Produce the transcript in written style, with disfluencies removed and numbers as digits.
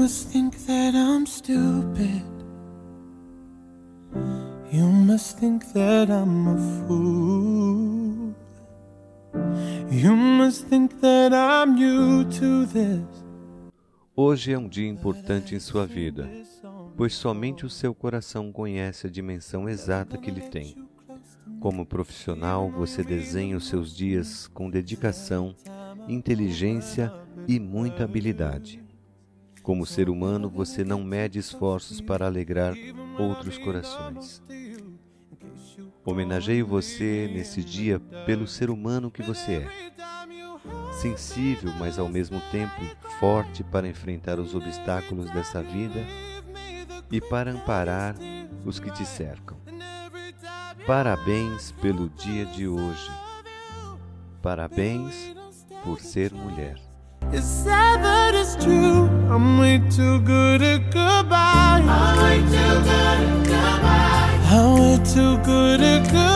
must think that I'm stupid. You must think that I'm a fool. You must think that I'm new to this. Hoje é um dia importante em sua vida, pois somente o seu coração conhece a dimensão exata que ele tem. Como profissional, você desenha os seus dias com dedicação, inteligência e muita habilidade. Como ser humano, você não mede esforços para alegrar outros corações. Homenageio você nesse dia pelo ser humano que você é. Sensível, mas ao mesmo tempo forte para enfrentar os obstáculos dessa vida e para amparar os que te cercam. Parabéns pelo dia de hoje. Parabéns por ser mulher. It's sad but it's true. I'm way too good at goodbye. I'm way too good at goodbye. I'm way too good at goodbye.